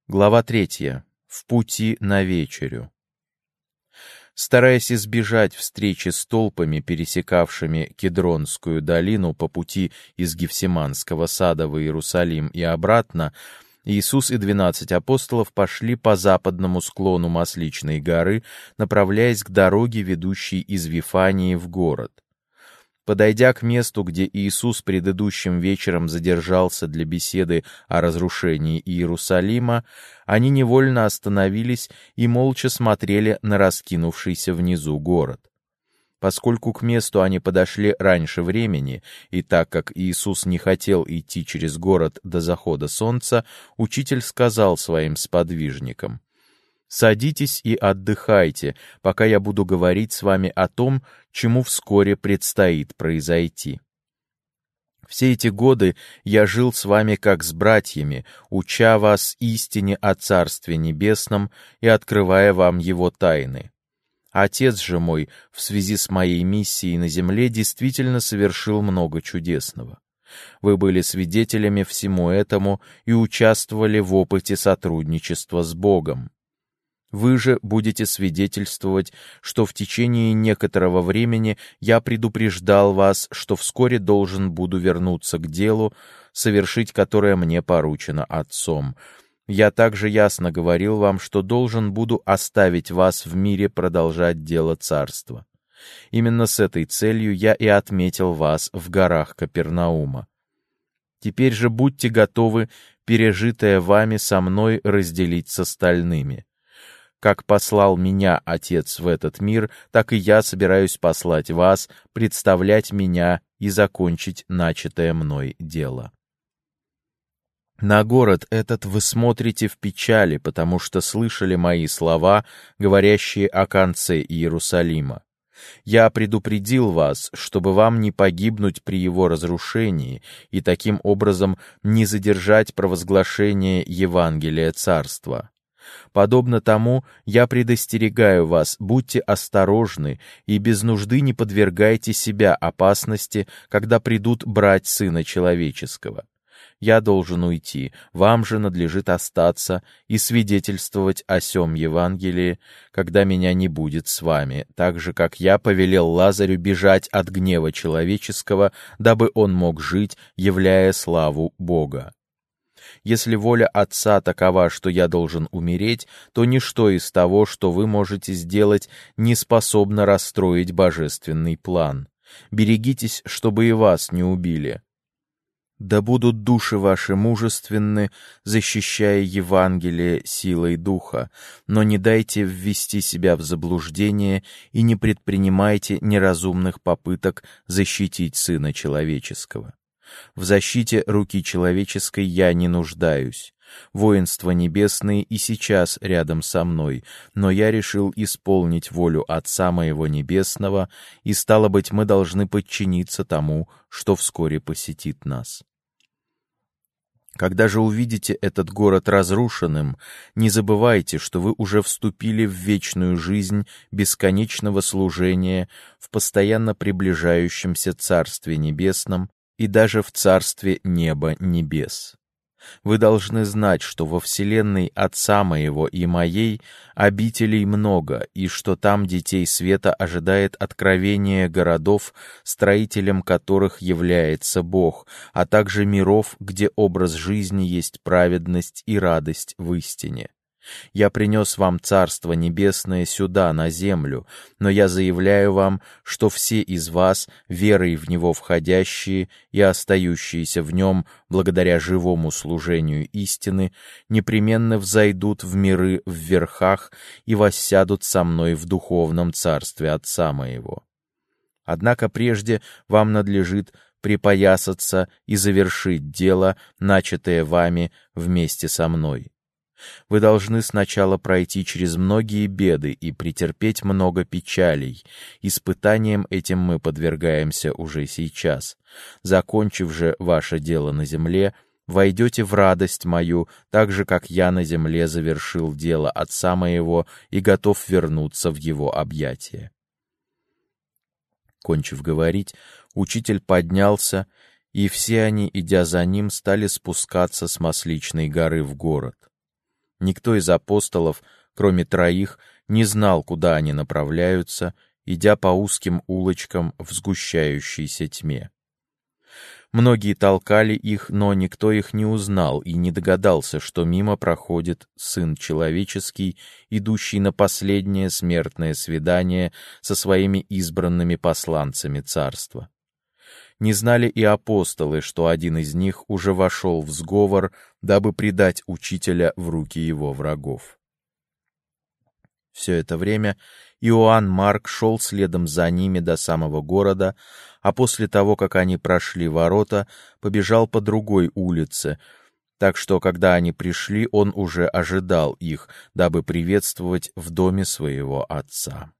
Глава 3. В пути на вечерю. Стараясь избежать встречи с толпами, пересекавшими Кедронскую долину по пути из Гефсиманского сада в Иерусалим и обратно, Иисус и 12 апостолов пошли по западному склону Масличной горы, направляясь к дороге, ведущей из Вифании в город. Подойдя к месту, где Иисус предыдущим вечером задержался для беседы о разрушении Иерусалима, они невольно остановились и молча смотрели на раскинувшийся внизу город. Поскольку к месту они подошли раньше времени, и так как Иисус не хотел идти через город до захода солнца, учитель сказал своим сподвижникам: «Садитесь и отдыхайте, пока я буду говорить с вами о том, чему вскоре предстоит произойти. Все эти годы я жил с вами как с братьями, уча вас истине о Царстве Небесном и открывая вам его тайны. Отец же мой в связи с моей миссией на земле действительно совершил много чудесного. Вы были свидетелями всему этому и участвовали в опыте сотрудничества с Богом. Вы же будете свидетельствовать, что в течение некоторого времени я предупреждал вас, что вскоре должен буду вернуться к делу, совершить которое мне поручено Отцом. Я также ясно говорил вам, что должен буду оставить вас в мире продолжать дело Царства. Именно с этой целью я и отметил вас в горах Капернаума. Теперь же будьте готовы пережитое вами со мной разделить с остальными. Как послал меня Отец в этот мир, так и я собираюсь послать вас, представлять меня и закончить начатое мной дело. На город этот вы смотрите в печали, потому что слышали мои слова, говорящие о конце Иерусалима. Я предупредил вас, чтобы вам не погибнуть при его разрушении и таким образом не задержать провозглашение Евангелия Царства. Подобно тому, я предостерегаю вас, будьте осторожны и без нужды не подвергайте себя опасности, когда придут брать Сына Человеческого. Я должен уйти, вам же надлежит остаться и свидетельствовать о сем Евангелии, когда меня не будет с вами, так же, как я повелел Лазарю бежать от гнева человеческого, дабы он мог жить, являя славу Бога. Если воля Отца такова, что я должен умереть, то ничто из того, что вы можете сделать, не способно расстроить божественный план. Берегитесь, чтобы и вас не убили. Да будут души ваши мужественны, защищая Евангелие силой Духа, но не дайте ввести себя в заблуждение и не предпринимайте неразумных попыток защитить Сына Человеческого. В защите руки человеческой я не нуждаюсь. Воинства небесные и сейчас рядом со мной, но я решил исполнить волю Отца моего Небесного, и, стало быть, мы должны подчиниться тому, что вскоре посетит нас. Когда же увидите этот город разрушенным, не забывайте, что вы уже вступили в вечную жизнь бесконечного служения в постоянно приближающемся Царстве Небесном, и даже в царстве неба небес. Вы должны знать, что во вселенной Отца моего и моей обителей много, и что там детей света ожидает откровение городов, строителем которых является Бог, а также миров, где образ жизни есть праведность и радость в истине. Я принес вам Царство Небесное сюда, на землю, но я заявляю вам, что все из вас, верой в Него входящие и остающиеся в Нем благодаря живому служению истины, непременно взойдут в миры в верхах и воссядут со мной в духовном Царстве Отца моего. Однако прежде вам надлежит припоясаться и завершить дело, начатое вами вместе со мной. Вы должны сначала пройти через многие беды и претерпеть много печалей. Испытаниям этим мы подвергаемся уже сейчас. Закончив же ваше дело на земле, войдете в радость мою, так же, как я на земле завершил дело Отца моего и готов вернуться в его объятия». Кончив говорить, учитель поднялся, и все они, идя за ним, стали спускаться с Масличной горы в город. Никто из апостолов, кроме 3, не знал, куда они направляются, идя по узким улочкам в сгущающейся тьме. Многие толкали их, но никто их не узнал и не догадался, что мимо проходит Сын Человеческий, идущий на последнее смертное свидание со своими избранными посланцами Царства. Не знали и апостолы, что один из них уже вошел в сговор, дабы предать Учителя в руки его врагов. Все это время Иоанн Марк шел следом за ними до самого города, а после того, как они прошли ворота, побежал по другой улице, так что, когда они пришли, он уже ожидал их, дабы приветствовать в доме своего отца.